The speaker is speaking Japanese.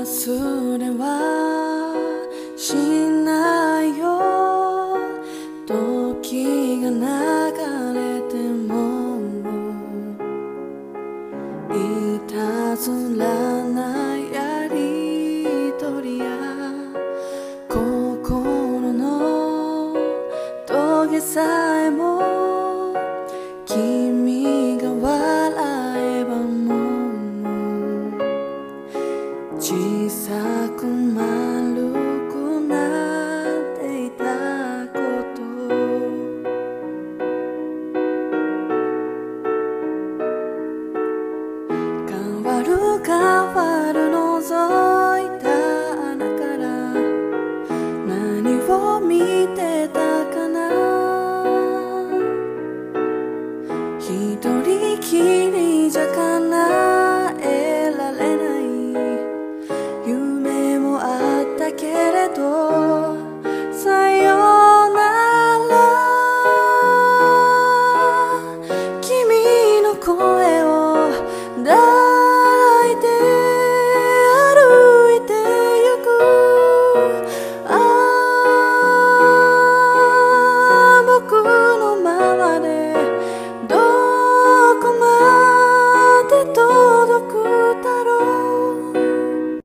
忘れはしないよ。時が流れてもいたずらなやりとりや心のトゲさえも君が笑えばもう小さく丸くなっていたこと変わる変わる覗いた穴から何を見てたかな。一人きりじゃ叶えられない夢もあったけれど